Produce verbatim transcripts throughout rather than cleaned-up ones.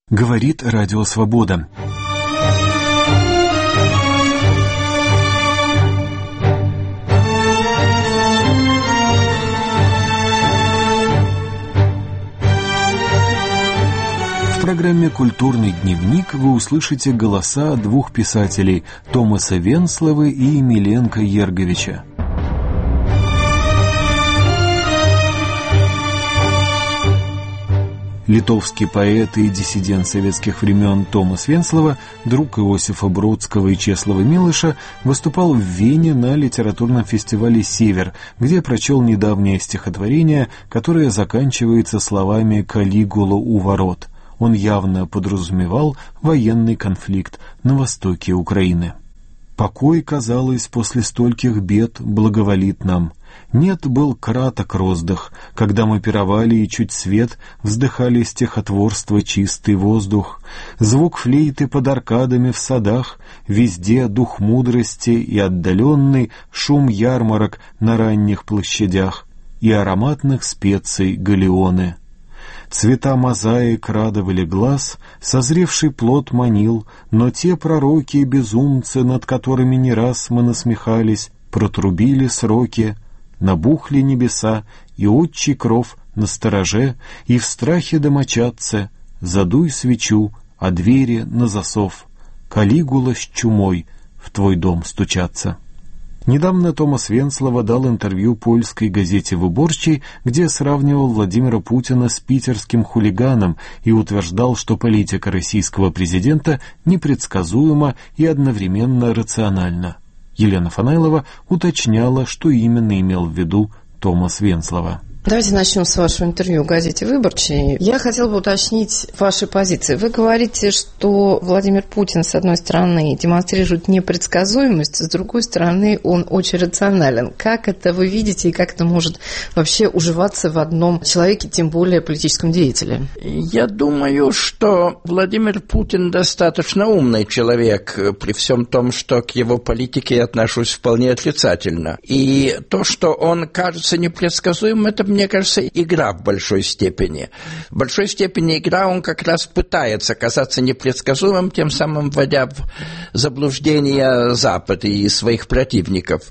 Говорит Радио Свобода. В программе «Культурный дневник» вы услышите голоса двух писателей – Томаса Венсловы и Миленка Ерговича. Литовский поэт и диссидент советских времен Томас Венслова, друг Иосифа Бродского и Чеслова Милыша, выступал в Вене на литературном фестивале «Север», где прочел недавнее стихотворение, которое заканчивается словами «Калигула у ворот». Он явно подразумевал военный конфликт на востоке Украины. «Покой, казалось, после стольких бед благоволит нам. Нет, был краток роздых, когда мы пировали и чуть свет, вздыхали стихотворство чистый воздух, звук флейты под аркадами в садах, везде дух мудрости и отдаленный шум ярмарок на ранних площадях и ароматных специй галеоны. Цвета мозаик радовали глаз, созревший плод манил, но те пророки и безумцы, над которыми не раз мы насмехались, протрубили сроки, набухли небеса, и отчий кров на стороже, и в страхе домочадцы, задуй свечу, а двери на засов, Калигула с чумой в твой дом стучаться». Недавно Томас Венслова дал интервью польской газете «Выборчий», где сравнивал Владимира Путина с питерским хулиганом и утверждал, что политика российского президента непредсказуема и одновременно рациональна. Елена Фанайлова уточняла, что именно имел в виду Томас Венслова. Давайте начнем с вашего интервью в газете «Выборчий». Я хотела бы уточнить ваши позиции. Вы говорите, что Владимир Путин, с одной стороны, демонстрирует непредсказуемость, с другой стороны, он очень рационален. Как это вы видите и как это может вообще уживаться в одном человеке, тем более политическом деятеле? Я думаю, что Владимир Путин достаточно умный человек, при всем том, что к его политике я отношусь вполне отрицательно. И то, что он кажется непредсказуемым, это, мне кажется, игра в большой степени. В большой степени игра, он как раз пытается казаться непредсказуемым, тем самым вводя в заблуждение Запад и своих противников,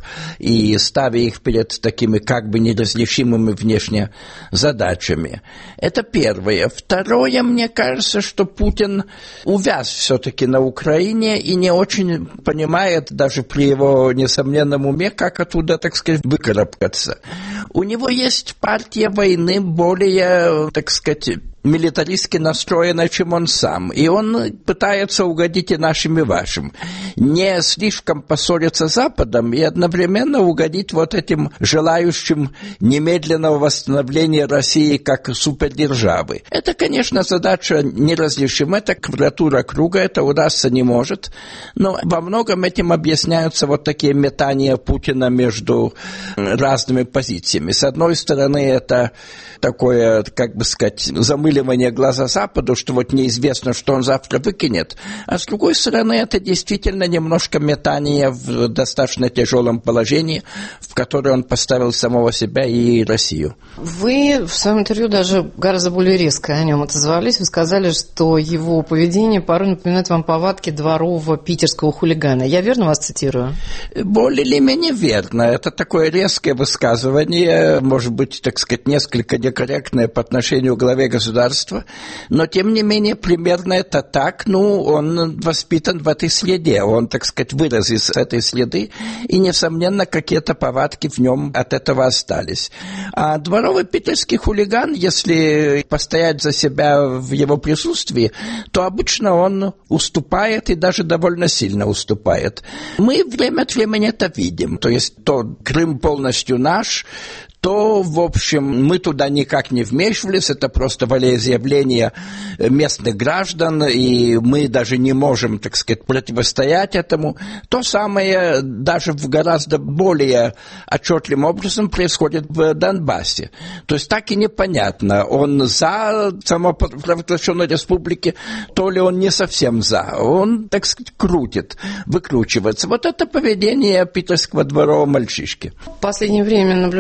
и ставя их перед такими как бы неразрешимыми внешне задачами. Это первое. Второе, мне кажется, что Путин увяз все-таки на Украине и не очень понимает, даже при его несомненном уме, как оттуда, так сказать, выкарабкаться. У него есть партия войны более, так сказать, милитаристски настроена, чем он сам. И он пытается угодить и нашим, и вашим. Не слишком поссориться с Западом и одновременно угодить вот этим желающим немедленного восстановления России как супердержавы. Это, конечно, задача неразрешима. Это квадратура круга, это удастся не может. Но во многом этим объясняются вот такие метания Путина между разными позициями. С одной стороны, это такое, как бы сказать, замыливание глаза Западу, что вот неизвестно, что он завтра выкинет. А с другой стороны, это действительно немножко метание в достаточно тяжелом положении, в которое он поставил самого себя и Россию. Вы в своем интервью даже гораздо более резко о нем отозвались. Вы сказали, что его поведение порой напоминает вам повадки дворового питерского хулигана. Я верно вас цитирую? Более или менее верно. Это такое резкое высказывание, может быть, так сказать, несколько некорректное по отношению к главе государства, но, тем не менее, примерно это так. Ну, он воспитан в этой среде, он, так сказать, вырос из этой среды, и, несомненно, какие-то повадки в нем от этого остались. А дворовый питерский хулиган, если постоять за себя в его присутствии, то обычно он уступает, и даже довольно сильно уступает. Мы время от времени это видим, то есть то Крым полностью наш, то, в общем, мы туда никак не вмешивались, это просто волеизъявление местных граждан, и мы даже не можем, так сказать, противостоять этому. То самое даже в гораздо более отчетливым образом происходит в Донбассе. То есть так и непонятно, он за самопровозглашенную республики, то ли он не совсем за. Он, так сказать, крутит, выкручивается. Вот это поведение питерского дворового мальчишки. В последнее время наблюдатели за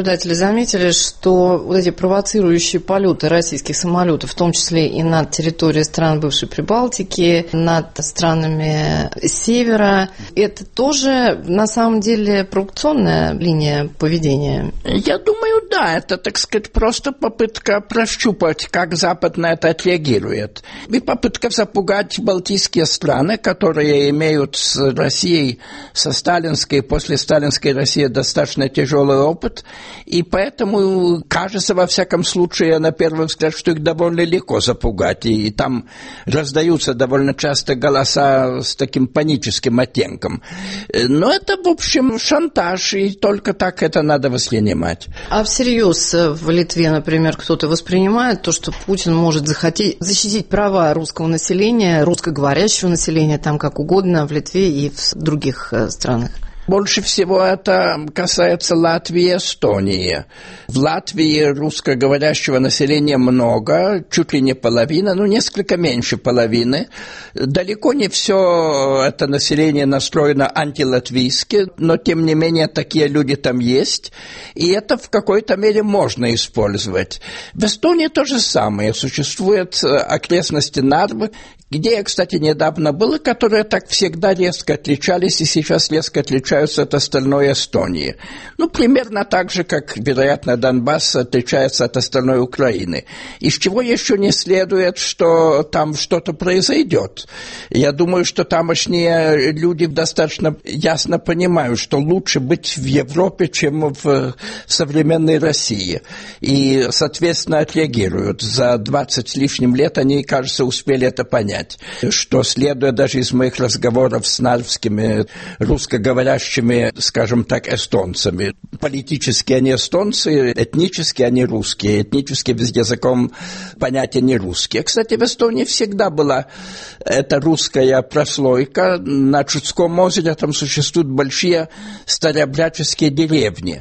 заметили, что вот эти провоцирующие полеты российских самолетов, в том числе и над территорией стран бывшей Прибалтики, над странами Севера, это тоже на самом деле провокационная линия поведения? Я думаю, да, это, так сказать, просто попытка прощупать, как Запад на это отреагирует. И попытка запугать балтийские страны, которые имеют с Россией, со сталинской, после сталинской России достаточно тяжелый опыт, и поэтому кажется, во всяком случае, на первый взгляд, что их довольно легко запугать, и, и там раздаются довольно часто голоса с таким паническим оттенком. Но это, в общем, шантаж, и только так это надо воспринимать. А всерьез в Литве, например, кто-то воспринимает то, что Путин может захотеть защитить права русского населения, русскоговорящего населения, там как угодно, в Литве и в других странах? Больше всего это касается Латвии и Эстонии. В Латвии русскоговорящего населения много, чуть ли не половина, ну, несколько меньше половины. Далеко не все это население настроено антилатвийски, но, тем не менее, такие люди там есть, и это в какой-то мере можно использовать. В Эстонии то же самое. Существуют окрестности Нарвы, где я, кстати, недавно был, и которые так всегда резко отличались и сейчас резко отличаются от остальной Эстонии. Ну, примерно так же, как, вероятно, Донбасс отличается от остальной Украины. Из чего еще не следует, что там что-то произойдет. Я думаю, что тамошние люди достаточно ясно понимают, что лучше быть в Европе, чем в современной России. И, соответственно, отреагируют. За двадцать с лишним лет они, кажется, успели это понять. Что следует даже из моих разговоров с нарвскими русскоговорящими, скажем так, эстонцами. Политически они эстонцы, этнически они русские. Этнически без языком понятия не русские. Кстати, в Эстонии всегда была эта русская прослойка. На Чудском озере там существуют большие старообрядческие деревни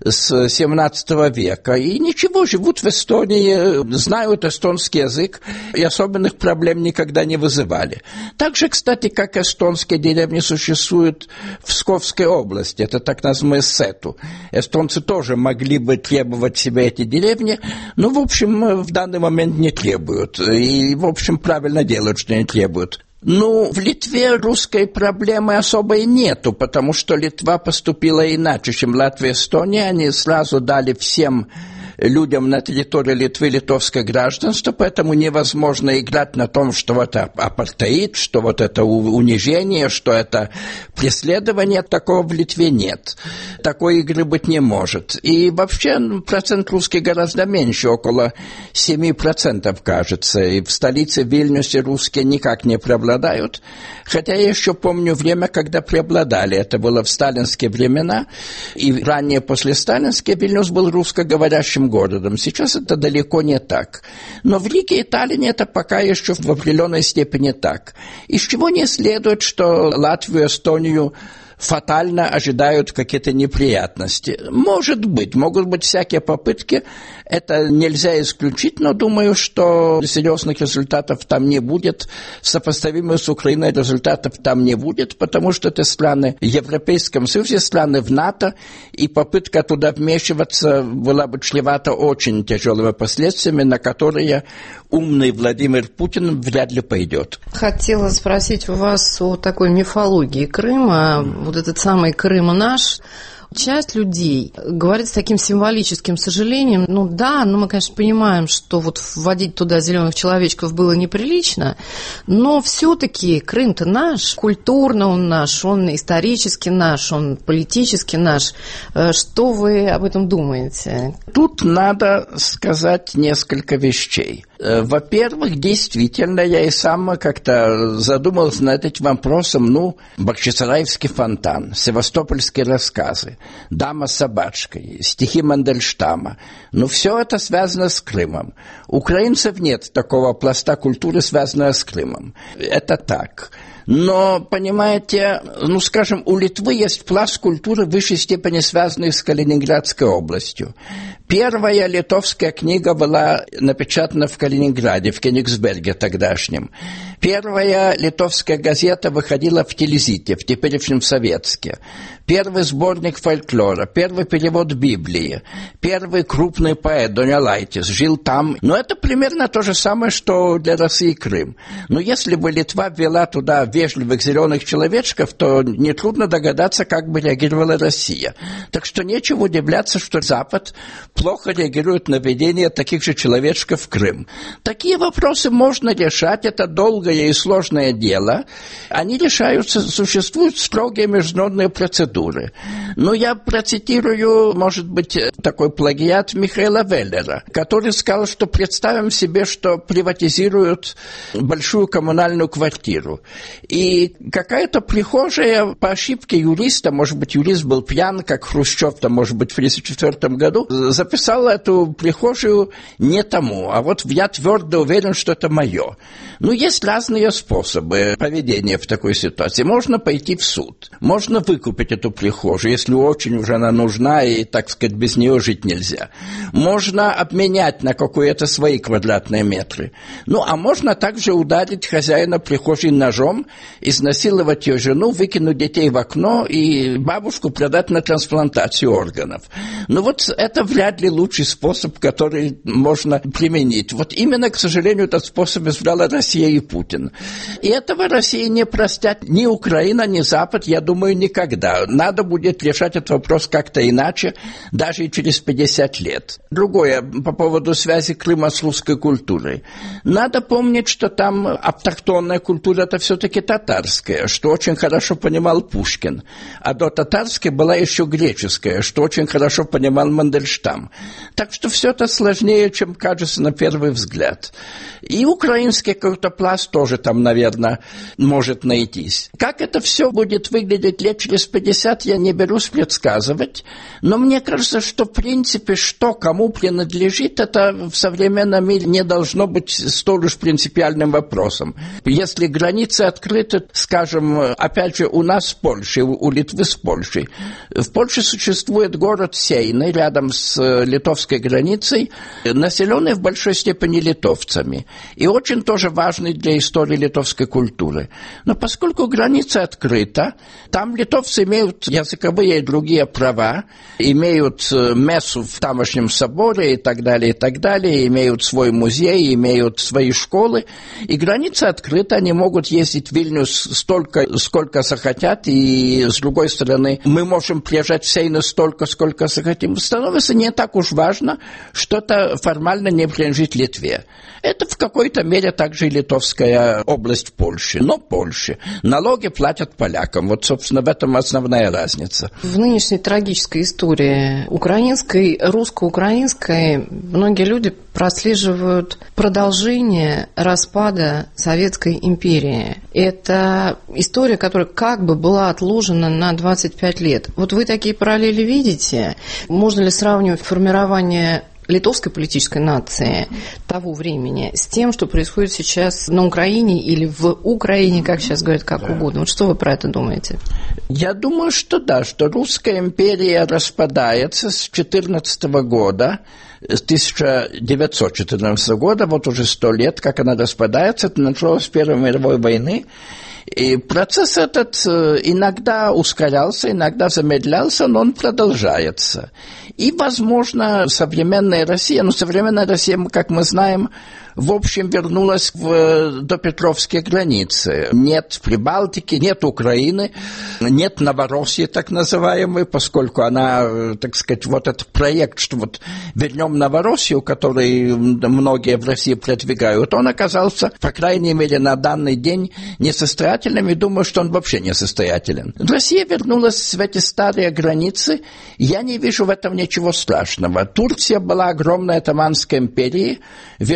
с семнадцатого века. И ничего, живут в Эстонии, знают эстонский язык, и особенных проблем никогда не вызывали. Так же, кстати, как эстонские деревни существуют в Псковской области, это так называемый Сету. Эстонцы тоже могли бы требовать себе эти деревни, но, в общем, в данный момент не требуют. И, в общем, правильно делают, что не требуют. Ну, в Литве русской проблемы особой нету, потому что Литва поступила иначе, чем Латвия и Эстония. Они сразу дали всем людям на территории Литвы литовское гражданство, поэтому невозможно играть на том, что вот это апартеид, что вот это унижение, что это преследование. Такого в Литве нет. Такой игры быть не может. И вообще процент русских гораздо меньше, около семь процентов, кажется. И в столице Вильнюсе русские никак не преобладают. Хотя я еще помню время, когда преобладали. Это было в сталинские времена. И ранее после сталинских Вильнюс был русскоговорящим городом. Сейчас это далеко не так. Но в Риге и Таллине это пока еще в определенной степени так. Из чего не следует, что Латвию, Эстонию фатально ожидают какие-то неприятности. Может быть, могут быть всякие попытки, это нельзя исключить, но думаю, что серьезных результатов там не будет, сопоставимых с Украиной результатов там не будет, потому что это страны в Европейском Союзе, страны в НАТО, и попытка туда вмешиваться была бы чревата очень тяжелыми последствиями, на которые умный Владимир Путин вряд ли пойдет. Хотела спросить у вас о такой мифологии Крыма. Вот этот самый Крым наш. Часть людей говорит с таким символическим сожалением, ну да, ну мы, конечно, понимаем, что вот вводить туда зеленых человечков было неприлично, но все-таки Крым-то наш, культурно он наш, он исторически наш, он политически наш. Что вы об этом думаете? Тут надо сказать несколько вещей. Во-первых, действительно, я и сам как-то задумался над этим вопросом, ну, Бахчисарайский фонтан, севастопольские рассказы, Дама с собачкой, стихи Мандельштама. Ну, все это связано с Крымом. У украинцев нет такого пласта культуры, связанного с Крымом. Это так. Но, понимаете, ну, скажем, у Литвы есть пласт культуры в высшей степени связанный с Калининградской областью. Первая литовская книга была напечатана в Калининграде, в Кенигсберге тогдашнем. Первая литовская газета выходила в Тильзите, в теперешнем Советске. Первый сборник фольклора, первый перевод Библии, первый крупный поэт Донелайтис жил там. Но это примерно то же самое, что для России Крым. Но если бы Литва ввела туда вежливых зеленых человечков, то нетрудно догадаться, как бы реагировала Россия. Так что нечего удивляться, что Запад плохо реагирует на введение таких же человечков в Крым. Такие вопросы можно решать, это долгое и сложное дело. Они решаются, существуют строгие международные процедуры. Но я процитирую, может быть, такой плагиат Михаила Веллера, который сказал, что представим себе, что приватизируют большую коммунальную квартиру. И какая-то прихожая по ошибке юриста, может быть, юрист был пьян, как Хрущев-то, может быть, в тысяча девятьсот тридцать четвёртом году, записал эту прихожую не тому, а вот я твердо уверен, что это мое. Ну, есть разные способы поведения в такой ситуации. Можно пойти в суд, можно выкупить эту прихожую, если очень уже она нужна и, так сказать, без нее жить нельзя. Можно обменять на какие-то свои квадратные метры. Ну, а можно также ударить хозяина прихожей ножом, изнасиловать ее жену, выкинуть детей в окно и бабушку продать на трансплантацию органов. Ну, вот это вряд ли лучший способ, который можно применить. Вот именно, к сожалению, этот способ избрала Россия и Путин. И этого России не простят ни Украина, ни Запад, я думаю, никогда. Надо будет решать этот вопрос как-то иначе, даже и через пятьдесят лет. Другое, по поводу связи Крыма с русской культурой. Надо помнить, что там автохтонная культура – это все-таки татарская, что очень хорошо понимал Пушкин. А до татарской была еще греческая, что очень хорошо понимал Мандельштам. Так что все это сложнее, чем кажется на первый взгляд. И украинский какой-то пласт тоже там, наверное, может найтись. Как это все будет выглядеть лет через пятьдесят, я не берусь предсказывать, но мне кажется, что в принципе, что кому принадлежит, это в современном мире не должно быть столь уж принципиальным вопросом. Если границы открыты, скажем, опять же, у нас с Польшей, у Литвы с Польшей. В Польше существует город Сейны, рядом с литовской границей, населенный в большой степени литовцами. И очень тоже важный для истории литовской культуры. Но поскольку граница открыта, там литовцы имеют языковые и другие права, имеют мессу в тамошнем соборе и так далее, и так далее, имеют свой музей, имеют свои школы, и граница открыта, они могут ездить в Вильнюс столько, сколько захотят, и с другой стороны, мы можем приезжать в Сейну столько, сколько захотим. Становится не так уж важно, что-то формально не принадлежит Литве. Это в какой-то мере также и литовская область Польши, но Польши. Налоги платят полякам. Вот, собственно, в этом основная разница. В нынешней трагической истории украинской, русско-украинской, многие люди прослеживают продолжение распада Советской империи. Это история, которая как бы была отложена на двадцать пять лет. Вот вы такие параллели видите? Можно ли сравнивать формирование литовской политической нации того времени с тем, что происходит сейчас на Украине или в Украине, как сейчас говорят, как да. угодно. Вот что вы про это думаете? Я думаю, что да, что русская империя распадается с четырнадцатого года, с тысяча девятьсот четырнадцатого года, вот уже сто лет, как она распадается, это началось с Первой мировой войны. И процесс этот иногда ускорялся, иногда замедлялся, но он продолжается. И, возможно, современная Россия, ну, современная Россия, как мы знаем, в общем, вернулась в допетровские границы. Нет Прибалтики, нет Украины, нет Новороссии, так называемой, поскольку она, так сказать, вот этот проект, что вот вернем Новороссию, который многие в России продвигают, он оказался, по крайней мере, на данный день несостоятельным, и думаю, что он вообще несостоятелен. Россия вернулась в эти старые границы, я не вижу в этом ничего страшного. Турция была огромной Отtomанской империей, вернулась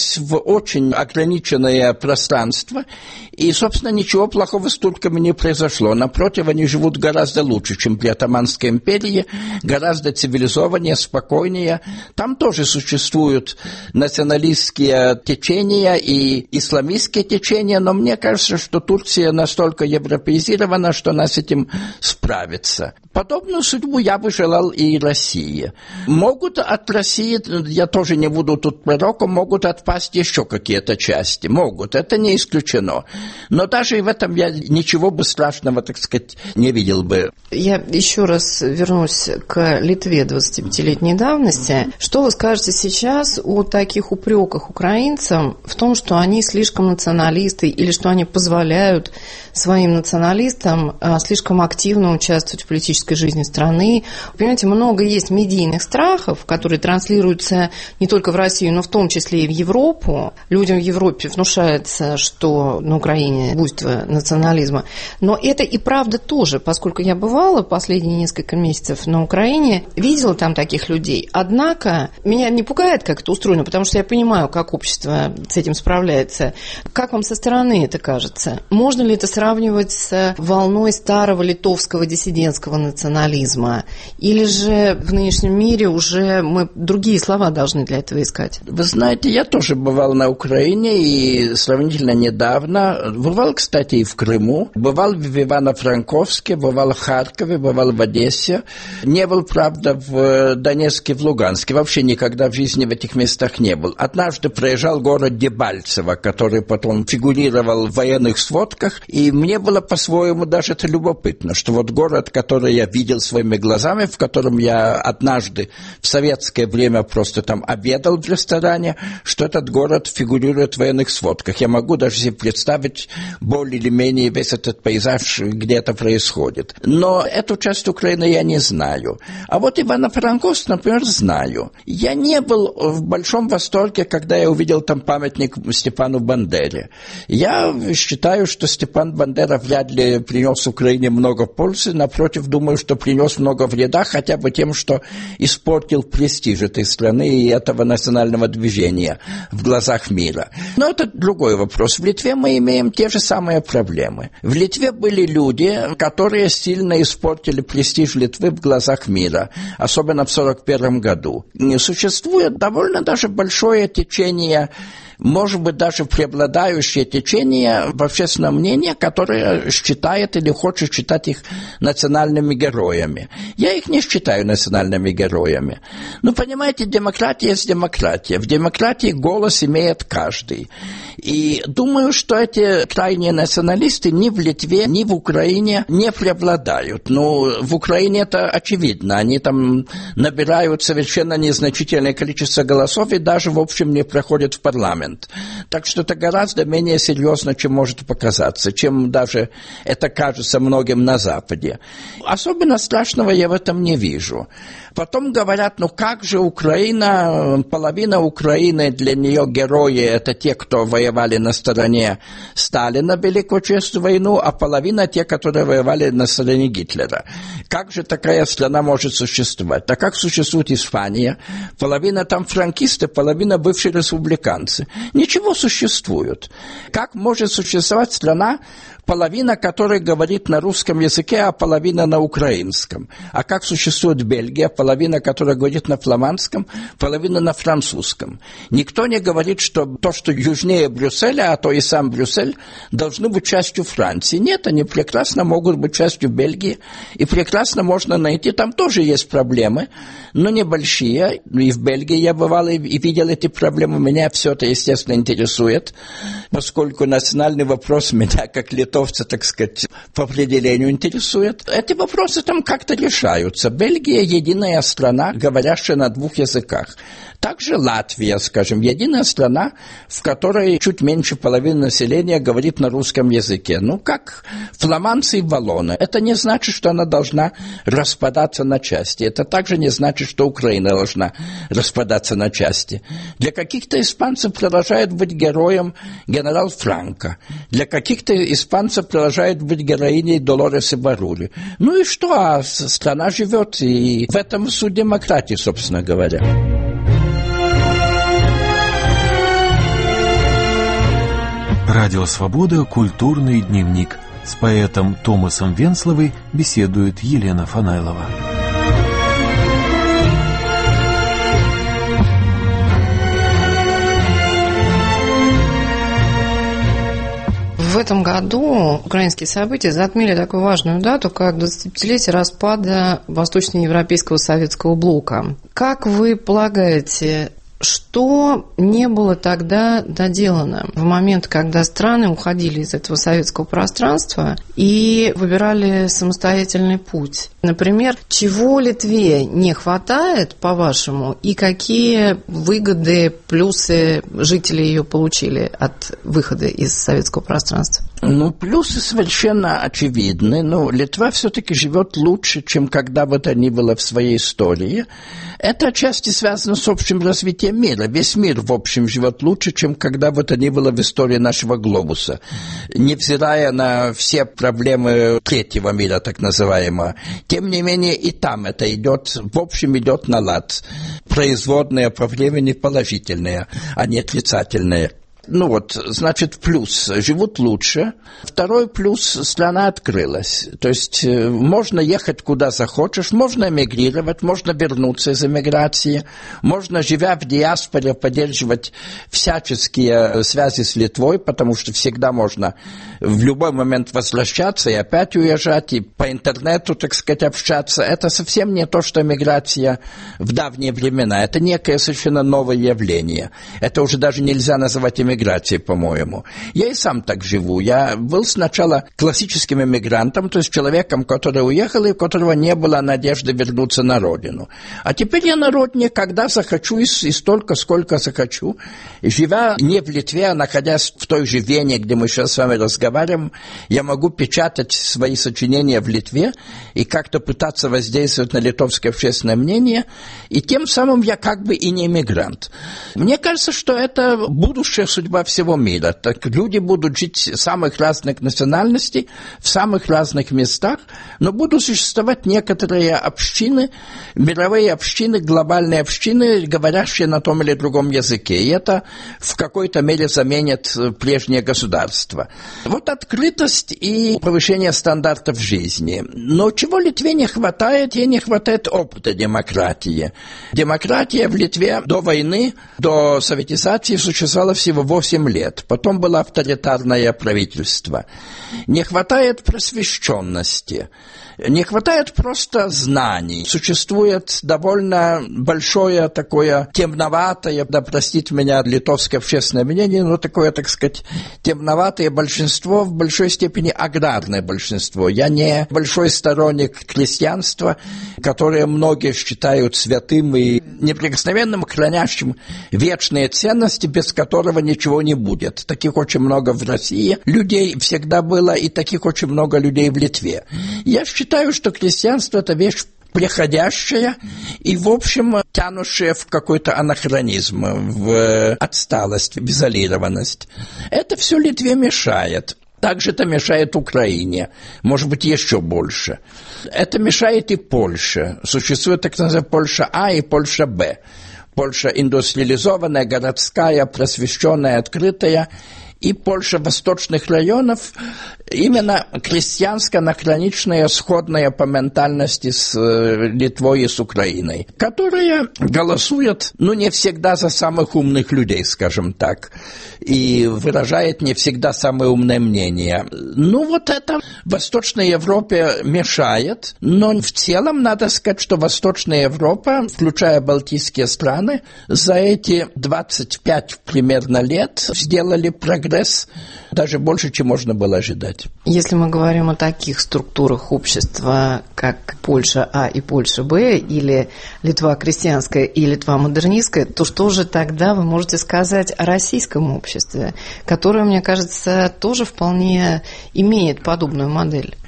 уперлась в очень ограниченное пространство, и, собственно, ничего плохого с турками не произошло. Напротив, они живут гораздо лучше, чем при Оттоманской империи, гораздо цивилизованнее, спокойнее. Там тоже существуют националистские течения и исламистские течения, но мне кажется, что Турция настолько европеизирована, что она с этим справится. Подобную судьбу я бы желал и России. Могут от России, я тоже не буду тут пророком, могут отпасть еще какие-то части. Могут, это не исключено. Но даже и в этом я ничего бы страшного, так сказать, не видел бы. Я еще раз вернусь к Литве двадцатипятилетней давности. Что вы скажете сейчас о таких упреках украинцам в том, что они слишком националисты или что они позволяют своим националистам слишком активно участвовать в политической жизни страны? Понимаете, много есть медийных страхов, которые транслируются не только в Россию, но в том числе и в Европу. Людям в Европе внушается, что на Украине буйство национализма. Но это и правда тоже, поскольку я бывала последние несколько месяцев на Украине, видела там таких людей. Однако меня не пугает, как это устроено, потому что я понимаю, как общество с этим справляется. Как вам со стороны это кажется? Можно ли это сравнивать с волной старого литовского диссидентского национализма? Или же в нынешнем мире уже мы другие слова должны для этого искать? Вы знаете, я тоже бывал на Украине и сравнительно недавно. Бывал, кстати, и в Крыму. Бывал в Ивано-Франковске, бывал в Харькове, бывал в Одессе. Не был, правда, в Донецке, в Луганске. Вообще никогда в жизни в этих местах не был. Однажды проезжал город Дебальцево, который потом фигурировал в военных сводках. И мне было по-своему даже это любопытно, что вот город, который я видел своими глазами, в котором я однажды в советское время просто там обедал в ресторане, что этот город фигурирует в военных сводках. Я могу даже себе представить более или менее весь этот пейзаж, где это происходит. Но эту часть Украины я не знаю. А вот Ивано-Франковск, например, знаю. Я не был в большом восторге, когда я увидел там памятник Степану Бандере. Я считаю, что Степан Бандера вряд ли принес Украине много пользы. Напротив, думаю, что принес много вреда, хотя бы тем, что испортил престиж этой страны и этого национального движения в глазах мира. Но это другой вопрос. В Литве мы имеем те же самые проблемы. В Литве были люди, которые сильно испортили престиж Литвы в глазах мира, особенно в сорок первом году. Существует довольно даже большое течение, может быть, даже преобладающее течение в общественном мнении, которое считает или хочет считать их национальными героями. Я их не считаю национальными героями. Но, понимаете, демократия есть демократия. В демократии голос имеет каждый. И думаю, что эти крайние националисты ни в Литве, ни в Украине не преобладают. Ну, в Украине это очевидно. Они там набирают совершенно незначительное количество голосов и даже, в общем, не проходят в парламент. Так что это гораздо менее серьезно, чем может показаться, чем даже это кажется многим на Западе. Особенно страшного я в этом не вижу. Потом говорят, ну как же Украина, половина Украины, для нее герои, это те, кто воевали на стороне Сталина в Великую Отечественную войну, а половина те, которые воевали на стороне Гитлера. Как же такая страна может существовать? Так как существует Испания? Половина там франкисты, половина бывшие республиканцы. Ничего существует. Как может существовать страна, половина которой говорит на русском языке, а половина на украинском? А как существует Бельгия, половина которая говорит на фламандском, половина на французском? Никто не говорит, что то, что южнее Брюсселя, а то и сам Брюссель, должны быть частью Франции. Нет, они прекрасно могут быть частью Бельгии, и прекрасно можно найти, там тоже есть проблемы, но небольшие. И в Бельгии я бывал и видел эти проблемы, меня все это, естественно, интересует, поскольку национальный вопрос меня, как литовца, так сказать, по определению интересует. Эти вопросы там как-то решаются. Бельгия – единая страна, говорящая на двух языках. Также Латвия, скажем, единая страна, в которой чуть меньше половины населения говорит на русском языке. Ну, как фламандцы и валлоны. Это не значит, что она должна распадаться на части. Это также не значит, что Украина должна распадаться на части. Для каких-то испанцев продолжает быть героем генерал Франко. Для каких-то испанцев продолжает быть героиней Долорес Барули. Ну и что? А страна живет, и в этом суть демократии, собственно говоря. Радио «Свобода» «Культурный дневник». С поэтом Томасом Венсловой беседует Елена Фанайлова. В этом году украинские события затмили такую важную дату, как двадцатипятилетие распада Восточноевропейского советского блока. Как вы полагаете, что не было тогда доделано в момент, когда страны уходили из этого советского пространства и выбирали самостоятельный путь? Например, чего Литве не хватает, по-вашему, и какие выгоды, плюсы жители ее получили от выхода из советского пространства? Ну, плюсы совершенно очевидны. Ну, Литва все-таки живет лучше, чем когда бы то ни было в своей истории. Это отчасти связано с общим развитием мира. Весь мир, в общем, живет лучше, чем когда бы то ни было в истории нашего глобуса. Невзирая на все проблемы третьего мира, так называемого. Тем не менее, и там это идет, в общем, идет на лад. Производные по времени положительные, а не отрицательные. Ну вот, значит, плюс. Живут лучше. Второй плюс – страна открылась. То есть можно ехать куда захочешь, можно эмигрировать, можно вернуться из эмиграции, можно, живя в диаспоре, поддерживать всяческие связи с Литвой, потому что всегда можно в любой момент возвращаться и опять уезжать, и по интернету, так сказать, общаться. Это совсем не то, что эмиграция в давние времена. Это некое совершенно новое явление. Это уже даже нельзя называть эмиграцией. Миграции, по-моему. Я и сам так живу. Я был сначала классическим эмигрантом, то есть человеком, который уехал и у которого не было надежды вернуться на родину. А теперь я народник, когда захочу и, и столько, сколько захочу. И живя не в Литве, а находясь в той же Вене, где мы сейчас с вами разговариваем, я могу печатать свои сочинения в Литве и как-то пытаться воздействовать на литовское общественное мнение. И тем самым я как бы и не эмигрант. Мне кажется, что это будущее судьба всего мира. Так люди будут жить самых разных национальностей, в самых разных местах, но будут существовать некоторые общины, мировые общины, глобальные общины, говорящие на том или другом языке. И это в какой-то мере заменит прежнее государство. Вот открытость и повышение стандартов жизни. Но чего Литве не хватает? Ей не хватает опыта демократии. Демократия в Литве до войны, до советизации существовала всего восемь лет. Потом было авторитарное правительство. Не хватает просвещенности. Не хватает просто знаний. Существует довольно большое такое темноватое, да простит меня литовское общественное мнение, но такое, так сказать, темноватое большинство, в большой степени аграрное большинство. Я не большой сторонник крестьянства, которое многие считают святым и неприкосновенным, хранящим вечные ценности, без которого ничего не будет. Таких очень много в России людей всегда было, и таких очень много людей в Литве. Я считаю, что крестьянство – это вещь приходящая и, в общем, тянущая в какой-то анахронизм, в отсталость, в изолированность. Это все Литве мешает. Также это мешает Украине, может быть, еще больше. Это мешает и Польше. Существует так называемая Польша А и Польша Б. Польша индустриализованная, городская, просвещенная, открытая, и Польша восточных районов, именно крестьянско-анахроничная, сходная по ментальности с Литвой и с Украиной, которая голосует, ну, не всегда за самых умных людей, скажем так, и выражает не всегда самое умное мнение. Ну, вот это Восточной Европе мешает, но в целом надо сказать, что Восточная Европа, включая Балтийские страны, за эти двадцать пять примерно лет сделали прогресс даже больше, чем можно было ожидать. Если мы говорим о таких структурах общества, как Польша А и Польша Б, или Литва крестьянская и Литва модернистская, то что же тогда вы можете сказать о российском обществе, которое, мне кажется, тоже вполне имеет подобную модель?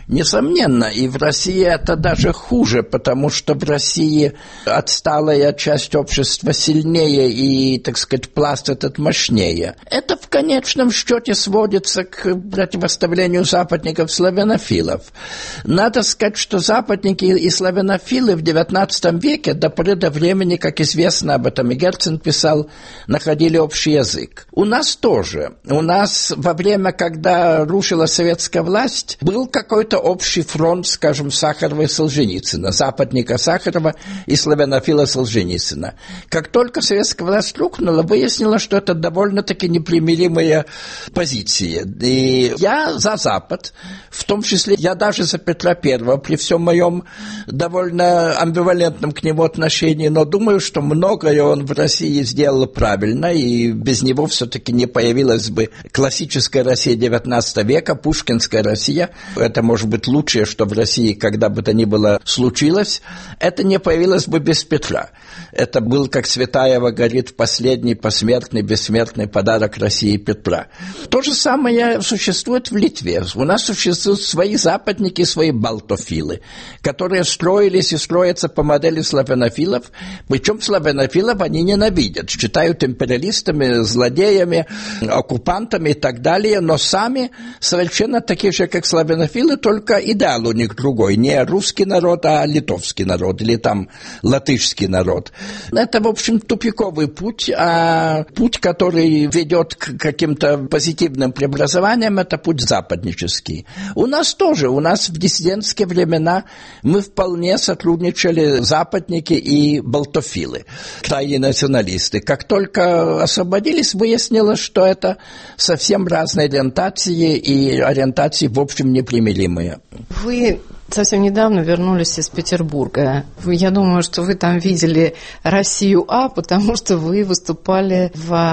Несомненно, и в России это даже хуже, потому что в России отсталая часть общества сильнее и, так сказать, пласт этот мощнее. Это в конечном счете сводится к противоставлению западников-славянофилов. Надо сказать, что западники и славянофилы в девятнадцатом веке до поры до времени, как известно, об этом и Герцен писал, находили общий язык. У нас тоже. У нас во время, когда рушилась советская власть, был какой-то общий фронт, скажем, Сахарова и Солженицына, западника Сахарова и славянофила Солженицына. Как только советская власть рухнула, выяснилось, что это довольно-таки непримиримые позиции. И я за Запад, в том числе я даже за Петра Первого, при всем моем довольно амбивалентном к нему отношении, но думаю, что многое он в России сделал правильно, и без него все-таки не появилась бы классическая Россия девятнадцатого века, пушкинская Россия. Это может быть лучшее, что в России когда бы то ни было случилось. Это не появилось бы без Петра. Это был, как Цветаева говорит, последний посмертный, бессмертный подарок России Петра. То же самое существует в Литве. У нас существуют свои западники, свои балтофилы, которые строились и строятся по модели славянофилов, причем славянофилов они ненавидят, считают империалистами, злодеями, оккупантами и так далее, но сами совершенно такие же, как славянофилы, только идеал у них другой, не русский народ, а литовский народ, или там латышский народ. Это, в общем, тупиковый путь, а путь, который ведет к каким-то позитивным преобразованиям, это путь западнический. У нас тоже, у нас в диссидентские времена мы вполне сотрудничали, западники и балтофилы, крайние националисты. Как только освободились, выяснилось, что это совсем разные ориентации, и ориентации, в общем, непримиримые. Вы совсем недавно вернулись из Петербурга. Я думаю, что вы там видели Россию А, потому что вы выступали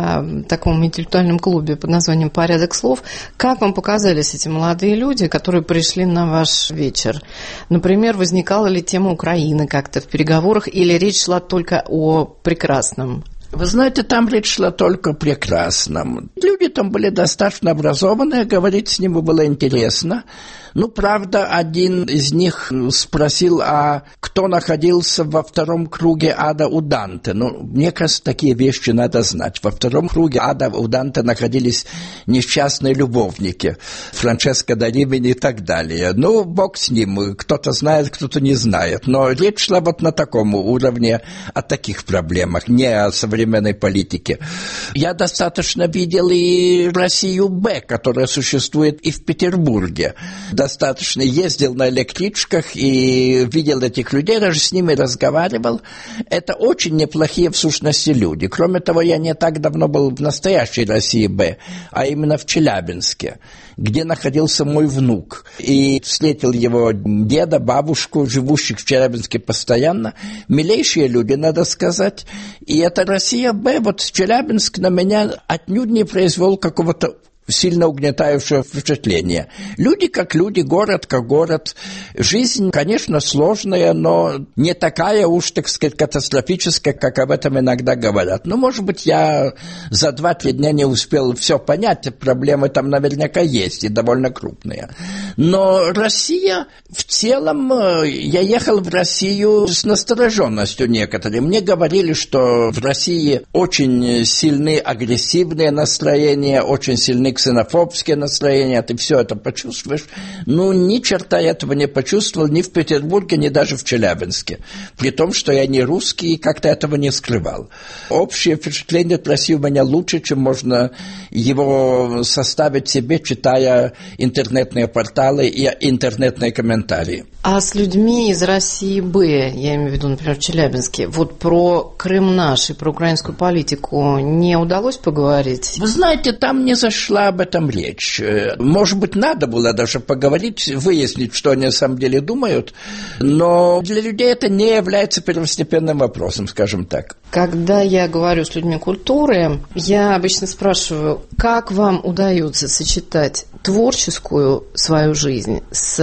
в таком интеллектуальном клубе под названием «Порядок слов». Как вам показались эти молодые люди, которые пришли на ваш вечер? Например, возникала ли тема Украины как-то в переговорах, или речь шла только о прекрасном? Вы знаете, там речь шла только о прекрасном. Люди там были достаточно образованные, говорить с ними было интересно. Ну, правда, один из них спросил, а кто находился во втором круге ада у Данте. Ну, мне кажется, такие вещи надо знать. Во втором круге ада у Данте находились несчастные любовники, Франческо да Римини и так далее. Ну, бог с ним, кто-то знает, кто-то не знает. Но речь шла вот на таком уровне о таких проблемах, не о современной политике. Я достаточно видел и Россию Б, которая существует и в Петербурге. Достаточно ездил на электричках и видел этих людей, даже с ними разговаривал. Это очень неплохие в сущности люди. Кроме того, я не так давно был в настоящей России Б, а именно в Челябинске, где находился мой внук. И встретил его деда, бабушку, живущих в Челябинске постоянно. Милейшие люди, надо сказать. И эта Россия Б, вот Челябинск на меня отнюдь не произвел какого-то сильно угнетающее впечатление. Люди как люди, город как город. Жизнь, конечно, сложная, но не такая уж, так сказать, катастрофическая, как об этом иногда говорят. Ну, может быть, я за два-три дня не успел все понять, проблемы там наверняка есть и довольно крупные. Но Россия, в целом, я ехал в Россию с настороженностью некоторые. Мне говорили, что в России очень сильны агрессивные настроения, очень сильны ксенофобские настроения, ты все это почувствуешь. Ну, ни черта я этого не почувствовал ни в Петербурге, ни даже в Челябинске. При том, что я не русский и как-то этого не скрывал. Общее впечатление от России у меня лучше, чем можно его составить себе, читая интернетные порталы и интернетные комментарии. А с людьми из России Б, я имею в виду, например, в Челябинске, вот про Крым наш и про украинскую политику не удалось поговорить? Вы знаете, там не зашла об этом речь. Может быть, надо было даже поговорить, выяснить, что они на самом деле думают, но для людей это не является первостепенным вопросом, скажем так. Когда я говорю с людьми культуры, я обычно спрашиваю, как вам удается сочетать творческую свою жизнь с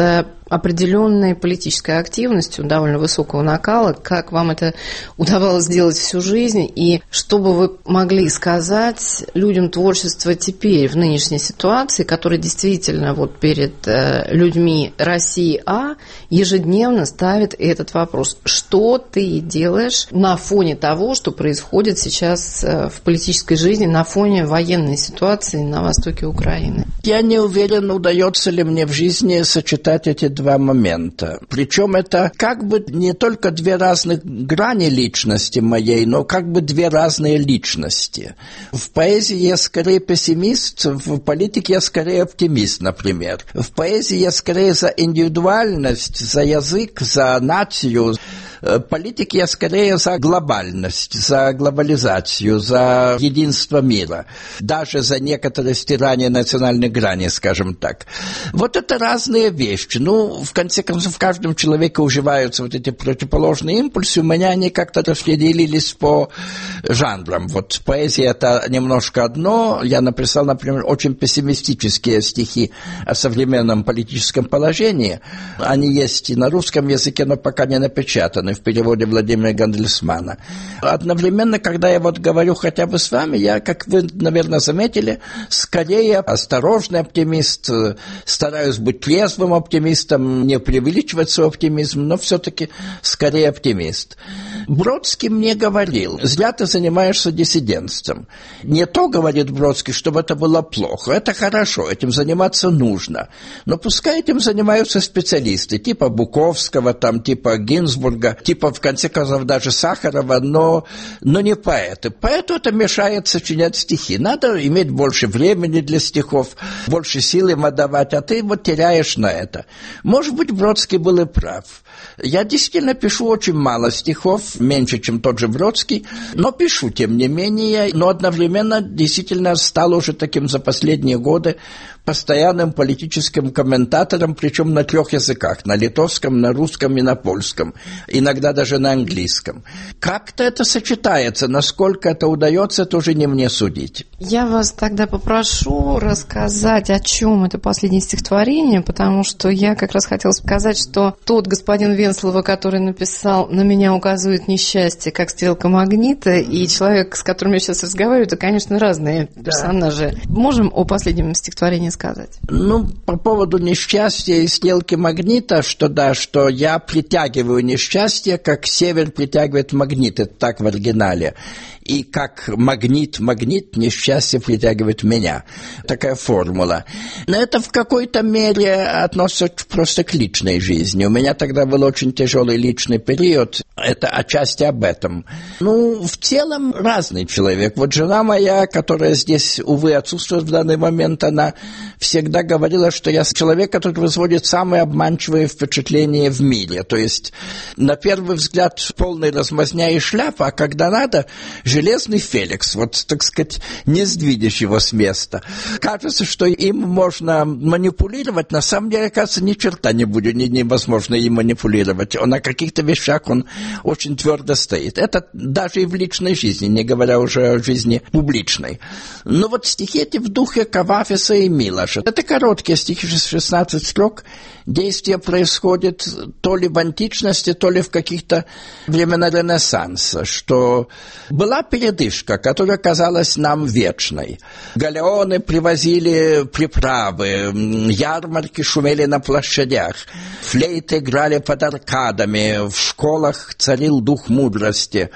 определенной политической активностью, довольно высокого накала. Как вам это удавалось сделать всю жизнь? И что бы вы могли сказать людям творчества теперь, в нынешней ситуации, которые действительно вот перед людьми России А ежедневно ставят этот вопрос? Что ты делаешь на фоне того, что происходит сейчас в политической жизни, на фоне военной ситуации на востоке Украины? Я не уверен, удается ли мне в жизни сочетать эти два момента. Причем это как бы не только две разных грани личности моей, но как бы две разные личности. В поэзии я скорее пессимист, в политике я скорее оптимист, например. В поэзии я скорее за индивидуальность, за язык, за нацию. В политике я скорее за глобальность, за глобализацию, за единство мира, даже за некоторое стирание национальной грани, скажем так. Вот это разные вещи. Ну, в конце концов, в каждом человеке уживаются вот эти противоположные импульсы. У меня они как-то распределились по жанрам. Вот поэзия – это немножко одно. Я написал, например, очень пессимистические стихи о современном политическом положении. Они есть и на русском языке, но пока не напечатаны в переводе Владимира Гандельсмана. Одновременно, когда я вот говорю хотя бы с вами, я, как вы, наверное, заметили, скорее осторожный оптимист, стараюсь быть трезвым оптимистом, не преувеличивать свой оптимизм, но все-таки скорее оптимист. Бродский мне говорил: зря ты занимаешься диссидентством. Не то, говорит Бродский, чтобы это было плохо. Это хорошо, этим заниматься нужно. Но пускай этим занимаются специалисты, типа Буковского, там, типа Гинзбурга, типа, в конце концов, даже Сахарова, но, но не поэты. Поэту это мешает сочинять стихи. Надо иметь больше времени для стихов, больше сил им отдавать, а ты вот теряешь на это. Может быть, Бродский был и прав. Я действительно пишу очень мало стихов, меньше, чем тот же Бродский, но пишу, тем не менее, но одновременно действительно стал уже таким за последние годы постоянным политическим комментатором, причем на трех языках, на литовском, на русском и на польском, иногда даже на английском. Как-то это сочетается, насколько это удается, тоже не мне судить. Я вас тогда попрошу рассказать, о чем это последнее стихотворение, потому что я как раз хотела сказать, что тот господин Венслова, который написал «На меня указывает несчастье, как стрелка магнита», и человек, с которым я сейчас разговариваю, это, конечно, разные персонажи. Да. Можем о последнем стихотворении сказать? Ну, по поводу несчастья и стрелки магнита, что да, что я притягиваю несчастье, как север притягивает магнит, это так в оригинале. И как магнит, магнит, несчастье притягивает меня. Такая формула. Но это в какой-то мере относится просто к личной жизни. У меня тогда был очень тяжелый личный период. Это отчасти об этом. Ну, в целом, разный человек. Вот жена моя, которая здесь, увы, отсутствует в данный момент, она всегда говорила, что я человек, который производит самые обманчивые впечатления в мире. То есть, на первый взгляд, полный размазня и шляпа, а когда надо, железный Феликс, вот, так сказать, не сдвинешь его с места. Кажется, что им можно манипулировать, на самом деле, кажется, ни черта не будет, невозможно им манипулировать. Он на каких-то вещах, он очень твердо стоит. Это даже и в личной жизни, не говоря уже о жизни публичной. Но вот стихи эти в духе Кавафиса и Милоша. Это короткие стихи, шестнадцать строк. Действие происходит то ли в античности, то ли в каких-то времена Ренессанса, что была передышка, которая казалась нам вечной. Галеоны привозили приправы, ярмарки шумели на площадях, флейты играли под аркадами, в школах царил дух мудрости.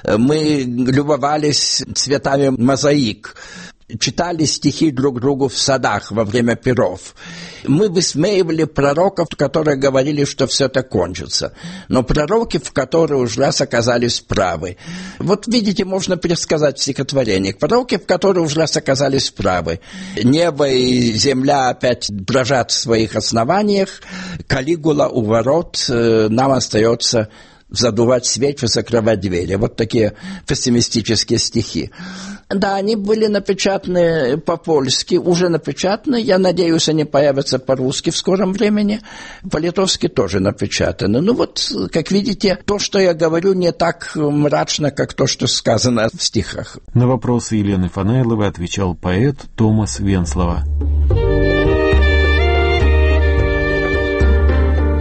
Мы любовались цветами мозаик, читали стихи друг другу в садах во время пиров. Мы высмеивали пророков, которые говорили, что все это кончится. Но пророки, в которые уж раз оказались правы. Вот видите, можно пересказать в стихотворениях. Пророки, в которые уж раз оказались правы. Небо и земля опять дрожат в своих основаниях. Калигула у ворот. Нам остается задувать свечи, закрывать двери. Вот такие пессимистические стихи. Да, они были напечатаны по-польски, уже напечатаны. Я надеюсь, они появятся по-русски в скором времени. По-литовски тоже напечатаны. Ну вот, как видите, то, что я говорю, не так мрачно, как то, что сказано в стихах. На вопросы Елены Фанайловой отвечал поэт Томас Венслова.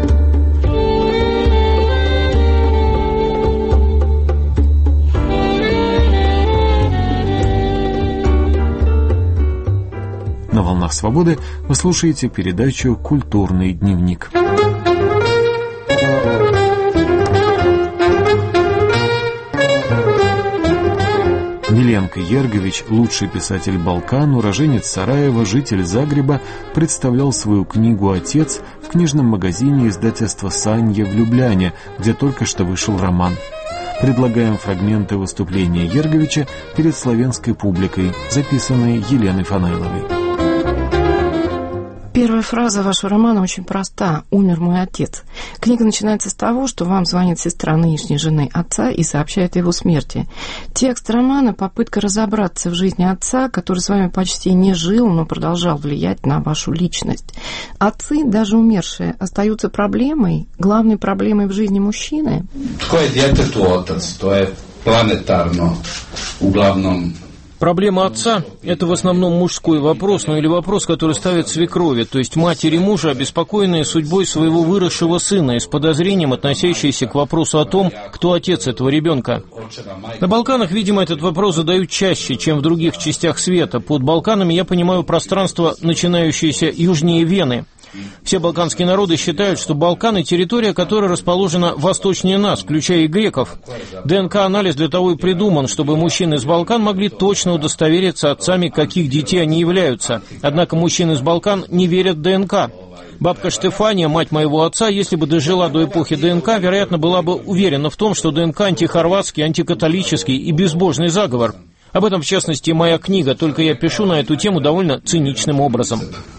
свободы» вы слушаете передачу «Культурный дневник». Миленко Ергович, лучший писатель Балкан, уроженец Сараева, житель Загреба, представлял свою книгу «Отец» в книжном магазине издательства «Санья» в Любляне, где только что вышел роман. Предлагаем фрагменты выступления Ерговича перед славянской публикой, записанные Еленой Фанайловой. Первая фраза вашего романа очень проста. «Умер мой отец». Книга начинается с того, что вам звонит сестра нынешней жены отца и сообщает о его смерти. Текст романа – попытка разобраться в жизни отца, который с вами почти не жил, но продолжал влиять на вашу личность. Отцы, даже умершие, остаются проблемой, главной проблемой в жизни мужчины. Tko je djetetu otac? To je planetarno, uglavnom. Проблема отца – это в основном мужской вопрос, ну или вопрос, который ставят свекрови, то есть матери мужа, обеспокоенные судьбой своего выросшего сына и с подозрением относящиеся к вопросу о том, кто отец этого ребенка. На Балканах, видимо, этот вопрос задают чаще, чем в других частях света. Под Балканами я понимаю пространство, начинающееся южнее Вены. Все балканские народы считают, что Балканы – территория, которая расположена восточнее нас, включая и греков. ДНК-анализ для того и придуман, чтобы мужчины из Балкан могли точно удостовериться отцами, каких детей они являются. Однако мужчины из Балкан не верят в ДНК. Бабка Штефания, мать моего отца, если бы дожила до эпохи ДНК, вероятно, была бы уверена в том, что ДНК – антихорватский, антикатолический и безбожный заговор. Об этом, в частности, моя книга, только я пишу на эту тему довольно циничным образом.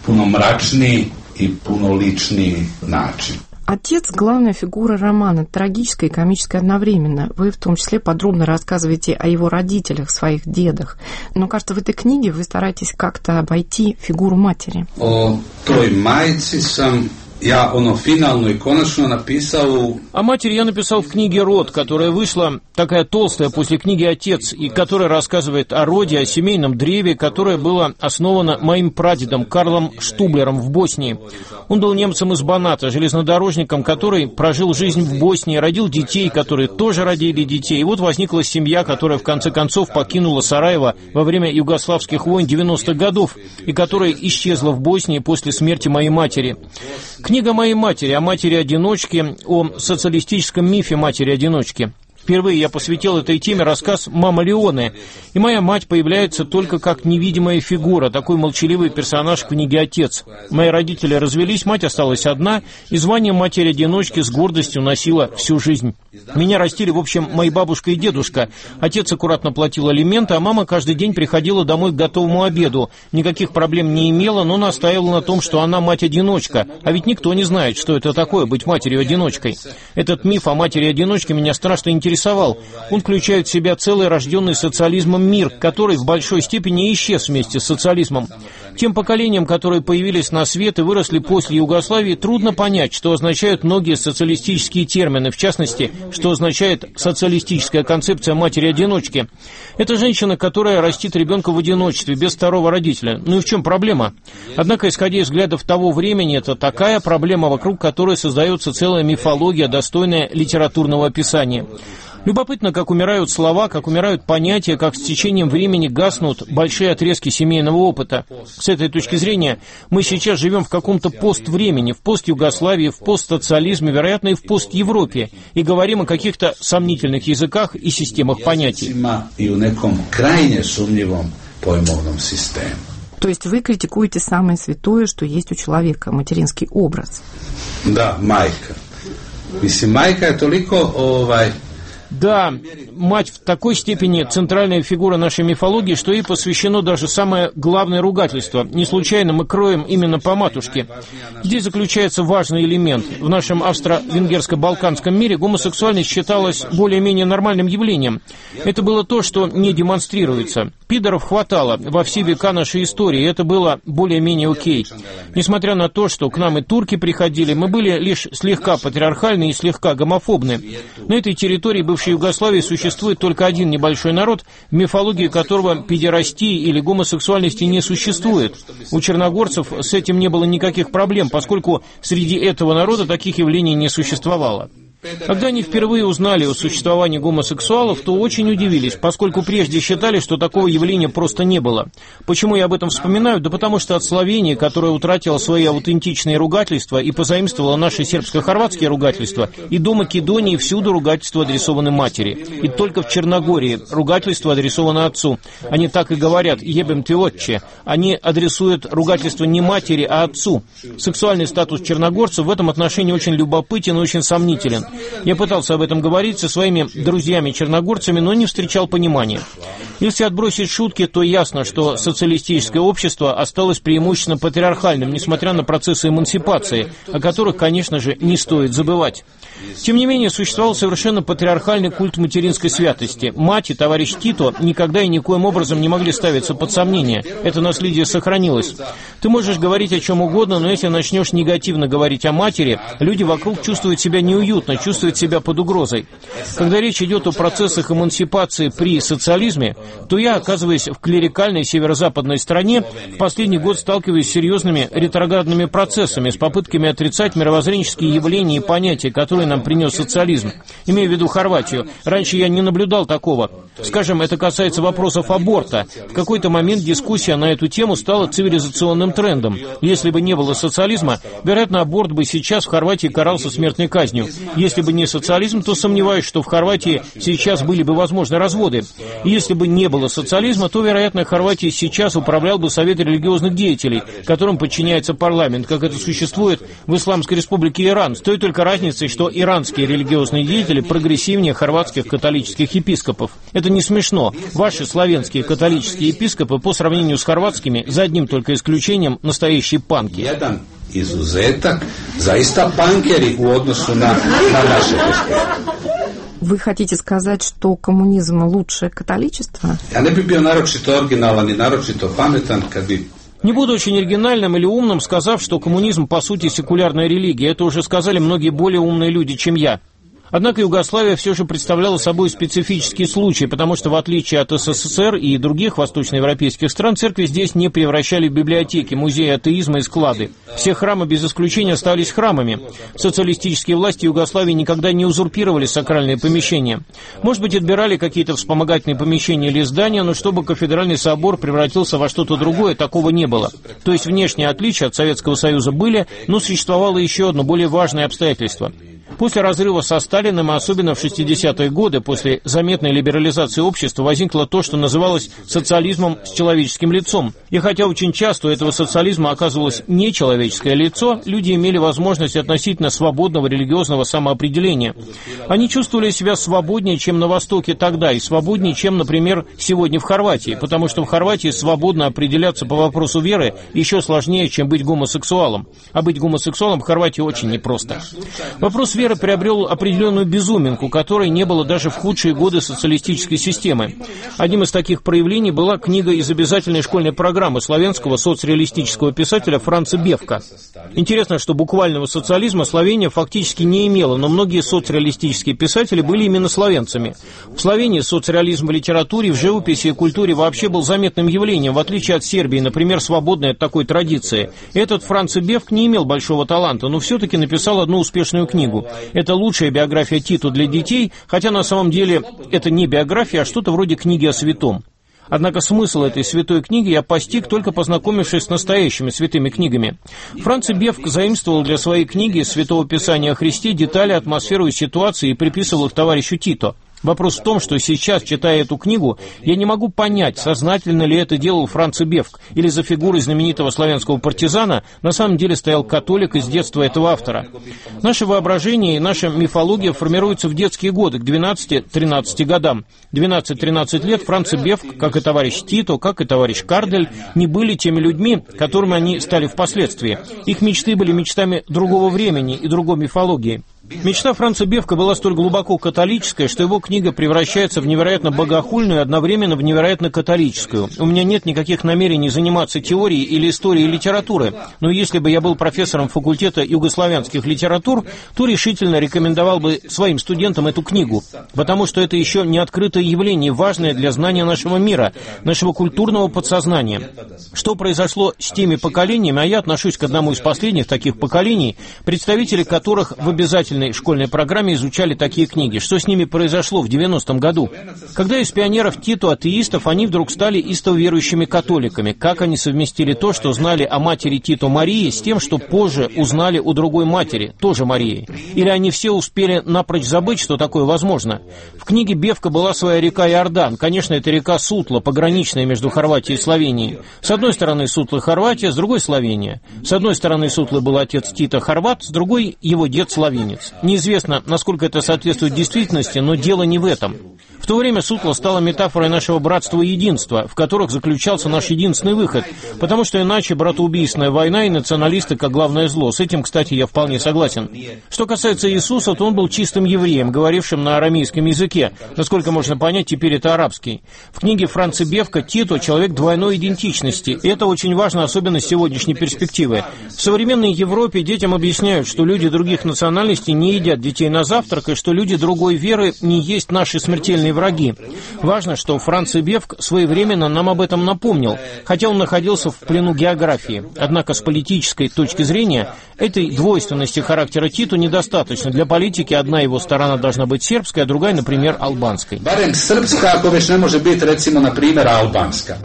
И пуноличный начин. Отец – главная фигура романа, трагическая и комическая одновременно. Вы в том числе подробно рассказываете о его родителях, своих дедах. Но, кажется, в этой книге вы стараетесь как-то обойти фигуру матери. О той майци сам... Я оно финально и конечно написал... О матери я написал в книге «Род», которая вышла, такая толстая, после книги «Отец», и которая рассказывает о роде, о семейном древе, которое было основано моим прадедом Карлом Штублером в Боснии. Он был немцем из Баната, железнодорожником, который прожил жизнь в Боснии, родил детей, которые тоже родили детей. И вот возникла семья, которая в конце концов покинула Сараево во время югославских войн девяностых годов и которая исчезла в Боснии после смерти моей матери. Книга моей матери о матери-одиночке, о социалистическом мифе матери-одиночки. Впервые я посвятил этой теме рассказ «Мама Леоне», и моя мать появляется только как невидимая фигура, такой молчаливый персонаж в книге «Отец». Мои родители развелись, мать осталась одна, и звание матери-одиночки с гордостью носила всю жизнь. Меня растили, в общем, мои бабушка и дедушка. Отец аккуратно платил алименты, а мама каждый день приходила домой к готовому обеду. Никаких проблем не имела, но настаивала на том, что она мать-одиночка. А ведь никто не знает, что это такое быть матерью-одиночкой. Этот миф о матери-одиночке меня страшно интересовал. Он включает в себя целый рожденный социализмом мир, который в большой степени исчез вместе с социализмом. Тем поколениям, которые появились на свет и выросли после Югославии, трудно понять, что означают многие социалистические термины, в частности, что означает социалистическая концепция матери-одиночки. Это женщина, которая растит ребенка в одиночестве, без второго родителя. Ну и в чем проблема? Однако, исходя из взглядов того времени, это такая проблема, вокруг которой создается целая мифология, достойная литературного описания. Любопытно, как умирают слова, как умирают понятия, как с течением времени гаснут большие отрезки семейного опыта. С этой точки зрения мы сейчас живем в каком-то поствремени, в пост-Югославии, в постсоциализме, вероятно, и в пост-Европе, и говорим о каких-то сомнительных языках и системах понятий. То есть вы критикуете самое святое, что есть у человека, материнский образ. Да, майка. Mislim, майка je toliko ovaj... Да, мать в такой степени центральная фигура нашей мифологии, что ей посвящено даже самое главное ругательство. Не случайно мы кроем именно по матушке. Здесь заключается важный элемент. В нашем австро-венгерско-балканском мире гомосексуальность считалась более-менее нормальным явлением. Это было то, что не демонстрируется. Пидоров хватало во все века нашей истории, и это было более-менее окей. Несмотря на то, что к нам и турки приходили, мы были лишь слегка патриархальны и слегка гомофобны. На этой территории бывшей Югославии существует только один небольшой народ, в мифологии которого педерастии или гомосексуальности не существует. У черногорцев с этим не было никаких проблем, поскольку среди этого народа таких явлений не существовало. Когда они впервые узнали о существовании гомосексуалов, то очень удивились, поскольку прежде считали, что такого явления просто не было. Почему я об этом вспоминаю? Да потому что от Словении, которая утратила свои аутентичные ругательства и позаимствовала наши сербско-хорватские ругательства, и до Македонии всюду ругательства адресованы матери. И только в Черногории ругательство адресовано отцу. Они так и говорят «ебем ты отче». Они адресуют ругательство не матери, а отцу. Сексуальный статус черногорцев в этом отношении очень любопытен и очень сомнителен. Я пытался об этом говорить со своими друзьями-черногорцами, но не встречал понимания. Если отбросить шутки, то ясно, что социалистическое общество осталось преимущественно патриархальным, несмотря на процессы эмансипации, о которых, конечно же, не стоит забывать. Тем не менее, существовал совершенно патриархальный культ материнской святости. Мать и товарищ Тито никогда и никоим образом не могли ставиться под сомнение. Это наследие сохранилось. Ты можешь говорить о чем угодно, но если начнешь негативно говорить о матери, люди вокруг чувствуют себя неуютно, чувствуют себя под угрозой. Когда речь идет о процессах эмансипации при социализме, то я, оказываясь в клерикальной северо-западной стране, в последний год сталкиваюсь с серьезными ретроградными процессами, с попытками отрицать мировоззренческие явления и понятия, которые нам принес социализм. Имею в виду Хорватию. Раньше я не наблюдал такого. Скажем, это касается вопросов аборта. В какой-то момент дискуссия на эту тему стала цивилизационным трендом. Если бы не было социализма, вероятно, аборт бы сейчас в Хорватии карался смертной казнью. Если бы не социализм, то сомневаюсь, что в Хорватии сейчас были бы возможны разводы. И если бы не было социализма, то, вероятно, Хорватией сейчас управлял бы Совет религиозных деятелей, которым подчиняется парламент, как это существует в Исламской республике Иран, с той только разницей, что иранские религиозные деятели прогрессивнее хорватских католических епископов. Это не смешно. Ваши славянские католические епископы по сравнению с хорватскими, за одним только исключением, настоящие панки. Изузетак, заиста панкери у односу на наши. Вы хотите сказать, что коммунизм лучше католичества? Я не би bio naročito originalan и naročito pametan kad bi. Не буду очень оригинальным или умным, сказав, что коммунизм по сути секулярная религия. Это уже сказали многие более умные люди, чем я. Однако Югославия все же представляла собой специфический случай, потому что, в отличие от СССР и других восточноевропейских стран, церкви здесь не превращали в библиотеки, музеи атеизма и склады. Все храмы без исключения остались храмами. Социалистические власти Югославии никогда не узурпировали сакральные помещения. Может быть, отбирали какие-то вспомогательные помещения или здания, но чтобы кафедральный собор превратился во что-то другое, такого не было. То есть внешние отличия от Советского Союза были, но существовало еще одно более важное обстоятельство. После разрыва со Сталиным, и особенно в шестидесятые годы, после заметной либерализации общества, возникло то, что называлось социализмом с человеческим лицом. И хотя очень часто у этого социализма оказывалось нечеловеческое лицо, люди имели возможность относительно свободного религиозного самоопределения. Они чувствовали себя свободнее, чем на Востоке тогда, и свободнее, чем, например, сегодня в Хорватии, потому что в Хорватии свободно определяться по вопросу веры еще сложнее, чем быть гомосексуалом. А быть гомосексуалом в Хорватии очень непросто. Вопрос веры приобрел определенную безуминку, которой не было даже в худшие годы социалистической системы. Одним из таких проявлений была книга из обязательной школьной программы славянского соцреалистического писателя Франца Бефка. Интересно, что буквального социализма Словения фактически не имела, но многие соцреалистические писатели были именно словенцами. В Словении соцреализм в литературе, в живописи и культуре вообще был заметным явлением, в отличие от Сербии, например, свободной от такой традиции. Этот Франц Бефк не имел большого таланта, но все-таки написал одну успешную книгу. Это лучшая биография Тито для детей, хотя на самом деле это не биография, а что-то вроде книги о святом. Однако смысл этой святой книги я постиг, только познакомившись с настоящими святыми книгами. Франц Бефк заимствовал для своей книги «Святого Писания о Христе» детали, атмосферу и ситуации и приписывал их товарищу Тито. Вопрос в том, что сейчас, читая эту книгу, я не могу понять, сознательно ли это делал Франц Бефк, или за фигурой знаменитого славянского партизана на самом деле стоял католик из детства этого автора. Наше воображение и наша мифология формируются в детские годы, к двенадцати-тринадцати годам. двенадцать-тринадцать лет Франц Бефк, как и товарищ Тито, как и товарищ Кардель, не были теми людьми, которыми они стали впоследствии. Их мечты были мечтами другого времени и другой мифологии. Мечта Франца Бефка была столь глубоко католическая, что его книга превращается в невероятно богохульную и одновременно в невероятно католическую. У меня нет никаких намерений заниматься теорией или историей литературы, но если бы я был профессором факультета югославянских литератур, то решительно рекомендовал бы своим студентам эту книгу, потому что это еще не открытое явление, важное для знания нашего мира, нашего культурного подсознания. Что произошло с теми поколениями, а я отношусь к одному из последних таких поколений, представители которых в обязательном обязательной школьной программе изучали такие книги. Что с ними произошло в девяностом году? Когда из пионеров Тито атеистов, они вдруг стали истово верующими католиками. Как они совместили то, что знали о матери Тито Марии, с тем, что позже узнали у другой матери, тоже Марии? Или они все успели напрочь забыть, что такое возможно? В книге Бевка была своя река Иордан. Конечно, это река Сутла, пограничная между Хорватией и Словенией. С одной стороны Сутла Хорватия, с другой Словения. С одной стороны Сутлы был отец Тита хорват, с другой его дед словенец. Неизвестно, насколько это соответствует действительности, но дело не в этом. В то время Сутла стала метафорой нашего братства и единства, в которых заключался наш единственный выход, потому что иначе братоубийственная война и националисты как главное зло. С этим, кстати, я вполне согласен. Что касается Иисуса, то он был чистым евреем, говорившим на арамейском языке. Насколько можно понять, теперь это арабский. В книге Франца Бевка Тито — человек двойной идентичности. И это очень важно, особенно с сегодняшней перспективы. В современной Европе детям объясняют, что люди других национальностей не едят детей на завтрак, и что люди другой веры не есть наши смертельные враги. Важно, что Франц Бевк своевременно нам об этом напомнил, хотя он находился в плену географии. Однако с политической точки зрения этой двойственности характера Тито недостаточно. Для политики одна его сторона должна быть сербской, а другая, например, албанской. Барем српска, ако вeć не може biti, recimo, например, албанска.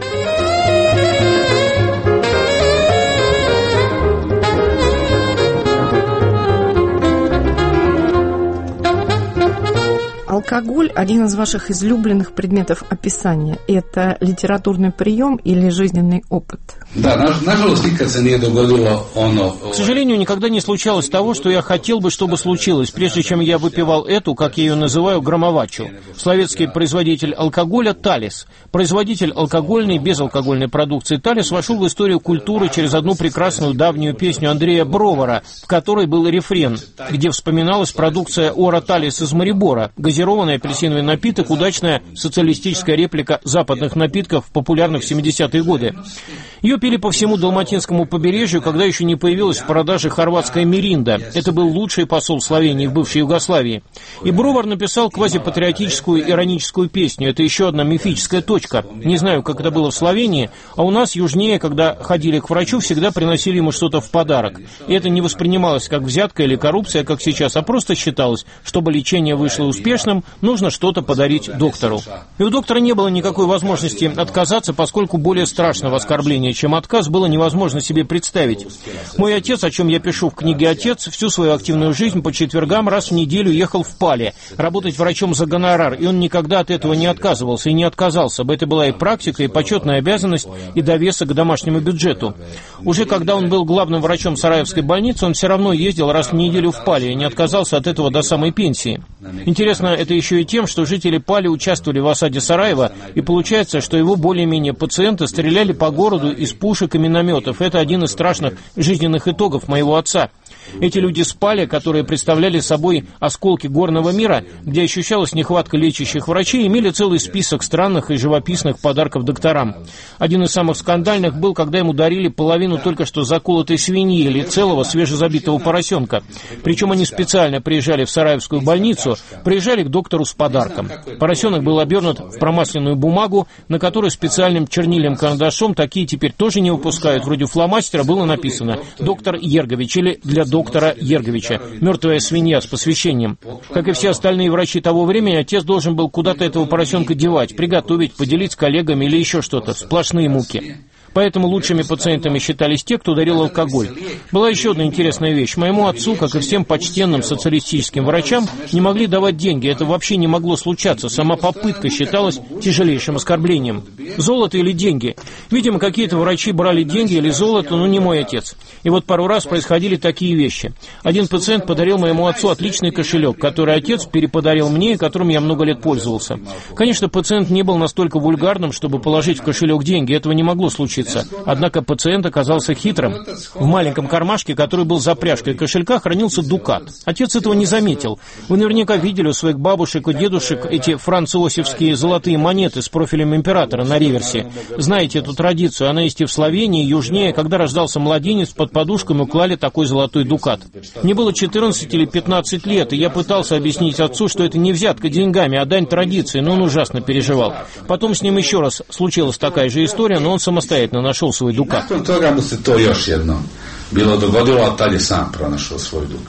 Алкоголь – один из ваших излюбленных предметов описания. Это литературный прием или жизненный опыт? Да, наžalost, никad se nije dogodilo ono... К сожалению, никогда не случалось того, что я хотел бы, чтобы случилось, прежде чем я выпивал эту, как я ее называю, громовачу. Словецкий производитель алкоголя «Талис». Производитель алкогольной и безалкогольной продукции «Талис» вошел в историю культуры через одну прекрасную давнюю песню Андрея Бровара, в которой был рефрен, где вспоминалась продукция «Ора Талис» из Марибора, газированный апельсиновый напиток, удачная социалистическая реплика западных напитков, популярных в семидесятые годы. Ее пили по всему Далматинскому побережью, когда еще не появилась в продаже хорватская Миринда. Это был лучший посол Словении в бывшей Югославии. И Бровар написал квазипатриотическую ироническую песню. Это еще одна мифическая точка. Не знаю, как это было в Словении, а у нас южнее, когда ходили к врачу, всегда приносили ему что-то в подарок. И это не воспринималось как взятка или коррупция, как сейчас, а просто считалось, чтобы лечение вышло успешным, нужно что-то подарить доктору. И у доктора не было никакой возможности отказаться, поскольку более страшного оскорбления, чем отказ, было невозможно себе представить. Мой отец, о чем я пишу в книге «Отец», всю свою активную жизнь по четвергам раз в неделю ехал в Пале работать врачом за гонорар, и он никогда от этого не отказывался и не отказался бы. Это была и практика, и почетная обязанность, и довесок к домашнему бюджету. Уже когда он был главным врачом Сараевской больницы, он все равно ездил раз в неделю в Пале и не отказался от этого до самой пенсии. Интересно это еще и тем, что жители Пали участвовали в осаде Сараева, и получается, что его более-менее пациенты стреляли по городу из пушек и минометов. Это один из страшных жизненных итогов моего отца. Эти люди спали, которые представляли собой осколки горного мира, где ощущалась нехватка лечащих врачей, имели целый список странных и живописных подарков докторам. Один из самых скандальных был, когда ему дарили половину только что заколотой свиньи или целого свежезабитого поросенка. Причем они специально приезжали в Сараевскую больницу, приезжали к доктору с подарком. Поросенок был обернут в промасленную бумагу, на которой специальным чернильным карандашом, такие теперь тоже не выпускают, вроде фломастера, было написано «Доктор Ергович» или «Для доктора Ерговича», «Мертвая свинья» с посвящением. Как и все остальные врачи того времени, отец должен был куда-то этого поросенка девать, приготовить, поделить с коллегами или еще что-то. Сплошные муки. Поэтому лучшими пациентами считались те, кто дарил алкоголь. Была еще одна интересная вещь. Моему отцу, как и всем почтенным социалистическим врачам, не могли давать деньги. Это вообще не могло случаться. Сама попытка считалась тяжелейшим оскорблением. Золото или деньги? Видимо, какие-то врачи брали деньги или золото, но не мой отец. И вот пару раз происходили такие вещи. Один пациент подарил моему отцу отличный кошелек, который отец переподарил мне и которым я много лет пользовался. Конечно, пациент не был настолько вульгарным, чтобы положить в кошелек деньги. Этого не могло случиться. Однако пациент оказался хитрым. В маленьком кармашке, который был за пряжкой кошелька, хранился дукат. Отец этого не заметил. Вы наверняка видели у своих бабушек и дедушек эти французские золотые монеты с профилем императора на реверсе. Знаете эту традицию, она есть и в Словении, и южнее. Когда рождался младенец, под подушками клали такой золотой дукат. Мне было четырнадцать или пятнадцать лет, и я пытался объяснить отцу, что это не взятка деньгами, а дань традиции, но он ужасно переживал. Потом с ним еще раз случилась такая же история, но он самостоятельно нашел свой дукат. Nakon toga mu se to još jedno bilo dogodilo, a tad je sam pronašao svoj dukat.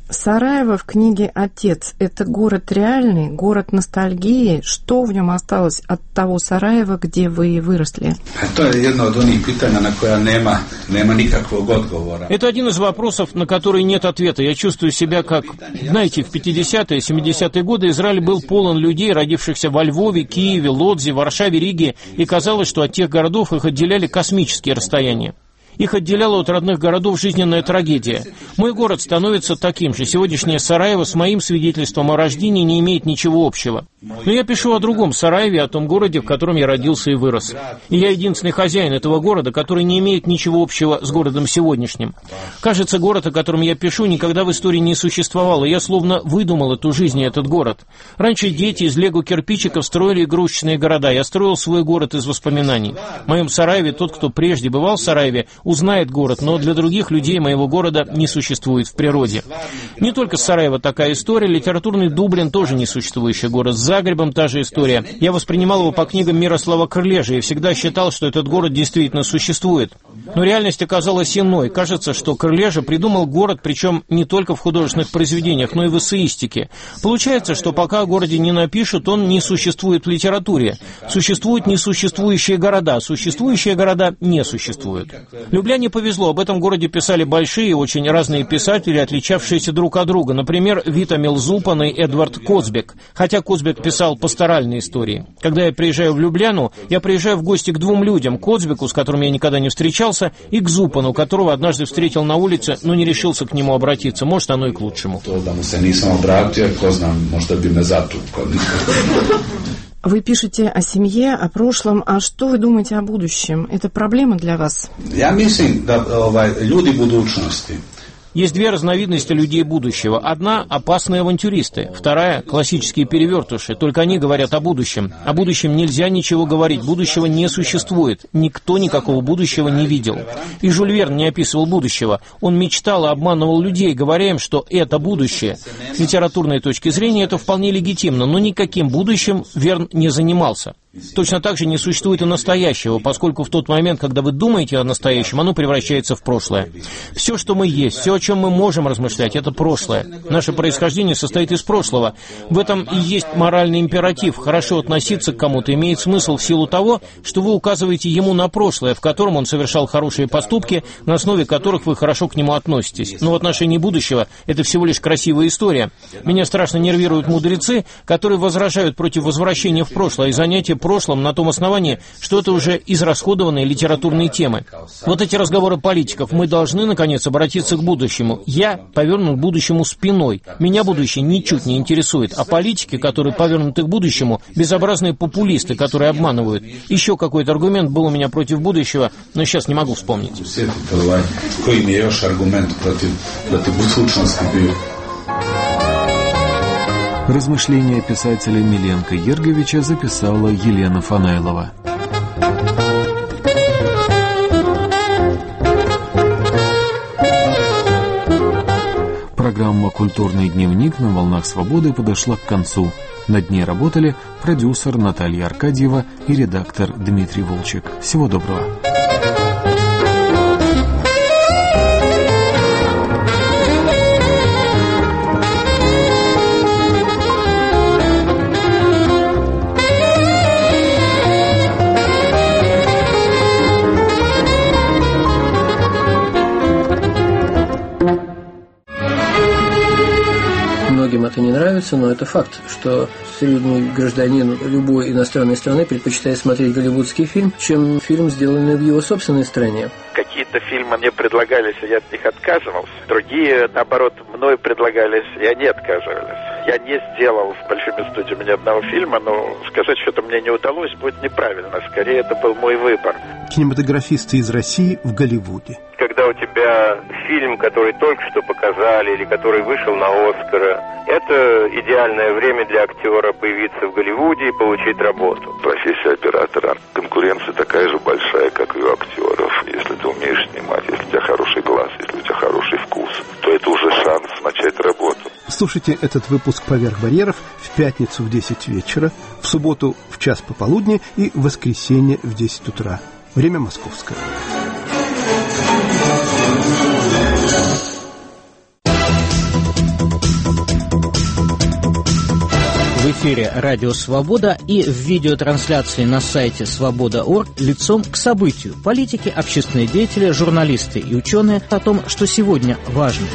Сараево в книге «Отец» — это город реальный, город ностальгии? Что в нем осталось от того Сараева, где вы выросли? Это одно из onih pitanja na koja nema nema никакого отговора. Это один из вопросов, на который нет ответа. Я чувствую себя как, знаете, в пятидесятые, семидесятые годы Израиль был полон людей, родившихся во Львове, Киеве, Лодзе, Варшаве, Риге, и казалось, что от тех городов их отделяли космические расстояния. Их отделяла от родных городов жизненная трагедия. Мой город становится таким же. Сегодняшнее Сараево с моим свидетельством о рождении не имеет ничего общего. Но я пишу о другом Сараеве, о том городе, в котором я родился и вырос. И я единственный хозяин этого города, который не имеет ничего общего с городом сегодняшним. Кажется, город, о котором я пишу, никогда в истории не существовал, и я словно выдумал эту жизнь и этот город. Раньше дети из лего-кирпичиков строили игрушечные города. Я строил свой город из воспоминаний. В моем Сараеве тот, кто прежде бывал в Сараеве, узнает город, но для других людей моего города не существует в природе. Не только Сараево такая история, литературный Дублин тоже несуществующий город, с Загребом та же история. Я воспринимал его по книгам Мирослава Крылежа и всегда считал, что этот город действительно существует. Но реальность оказалась иной. Кажется, что Крылежа придумал город, причем не только в художественных произведениях, но и в эссеистике. Получается, что пока о городе не напишут, он не существует в литературе. Существуют несуществующие города, существующие города не существуют. Любляне повезло, об этом городе писали большие, очень разные писатели, отличавшиеся друг от друга. Например, Вита Милзупан и Эдвард Коцбек. Хотя Коцбек писал пасторальные истории. Когда я приезжаю в Любляну, я приезжаю в гости к двум людям: Коцбеку, с которым я никогда не встречался, и к Зупану, которого однажды встретил на улице, но не решился к нему обратиться. Может, оно и к лучшему. Вы пишете о семье, о прошлом, а что вы думаете о будущем? Это проблема для вас? Я mislim da люди budućnosti. Есть две разновидности людей будущего. Одна – опасные авантюристы. Вторая – классические перевертыши. Только они говорят о будущем. О будущем нельзя ничего говорить. Будущего не существует. Никто никакого будущего не видел. И Жюль Верн не описывал будущего. Он мечтал и обманывал людей, говоря им, что это будущее. С литературной точки зрения это вполне легитимно, но никаким будущим Верн не занимался. Точно так же не существует и настоящего, поскольку в тот момент, когда вы думаете о настоящем, оно превращается в прошлое. Все, что мы есть, все, о чем мы можем размышлять, это прошлое. Наше происхождение состоит из прошлого. В этом и есть моральный императив. Хорошо относиться к кому-то имеет смысл в силу того, что вы указываете ему на прошлое, в котором он совершал хорошие поступки, на основе которых вы хорошо к нему относитесь. Но в отношении будущего это всего лишь красивая история. Меня страшно нервируют мудрецы, которые возражают против возвращения в прошлое и занятия прошлом на том основании, что это уже израсходованные литературные темы. Вот эти разговоры политиков. Мы должны, наконец, обратиться к будущему. Я повернут к будущему спиной. Меня будущее ничуть не интересует. А политики, которые повернуты к будущему, безобразные популисты, которые обманывают. Еще какой-то аргумент был у меня против будущего, но сейчас не могу вспомнить. Какой mi je još argument protiv protiv budućnosti bio? Размышления писателя Миленко Ерговича записала Елена Фанайлова. Программа «Культурный дневник» на волнах свободы подошла к концу. Над ней работали продюсер Наталья Аркадьева и редактор Дмитрий Волчек. Всего доброго. Многим это не нравится, но это факт, что средний гражданин любой иностранной страны предпочитает смотреть голливудский фильм, чем фильм, сделанный в его собственной стране. Какие-то фильмы мне предлагались, и я от них отказывался. Другие, наоборот, мной предлагались, и они отказывались. Я не сделал в большими студиями ни одного фильма, но сказать, что это мне не удалось, будет неправильно. Скорее, это был мой выбор. Кинематографисты из России в Голливуде. Когда у тебя фильм, который только что показали, или который вышел на Оскара, это идеальное время для актера появиться в Голливуде и получить работу. Профессия оператора. Конкуренция такая же большая, как и у актеров. Если ты умеешь снимать, если у тебя хороший глаз, если у тебя хороший вкус, то это уже шанс начать работу. Слушайте этот выпуск «Поверх барьеров» в пятницу в десять вечера, в субботу в час пополудни и в воскресенье в десять утра. Время московское. эфире «Радио Свобода» и в видеотрансляции на сайте свобода точка орг лицом к событию. Политики, общественные деятели, журналисты и ученые о том, что сегодня важно.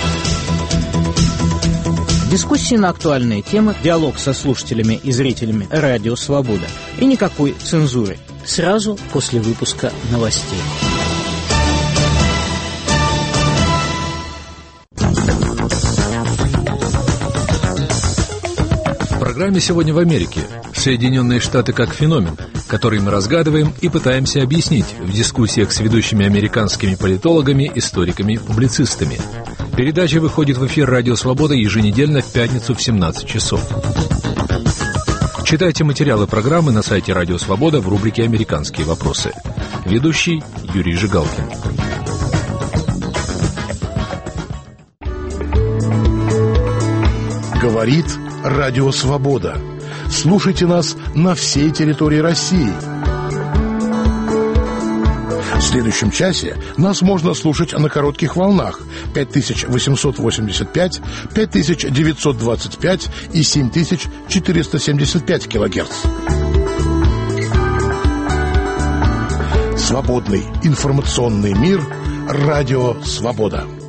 Дискуссии на актуальные темы, диалог со слушателями и зрителями «Радио Свобода» и никакой цензуры. Сразу после выпуска новостей. В программе «Сегодня в Америке» Соединенные Штаты как феномен, который мы разгадываем и пытаемся объяснить в дискуссиях с ведущими американскими политологами, историками, публицистами. Передача выходит в эфир «Радио Свобода» еженедельно в пятницу в семнадцать часов. Читайте материалы программы на сайте «Радио Свобода» в рубрике «Американские вопросы». Ведущий Юрий Жигалкин. Говорит «Радио Свобода». Слушайте нас на всей территории России. В следующем часе нас можно слушать на коротких волнах пять тысяч восемьсот восемьдесят пять, пять тысяч девятьсот двадцать пять и семь тысяч четыреста семьдесят пять килогерц. Свободный информационный мир. Радио Свобода.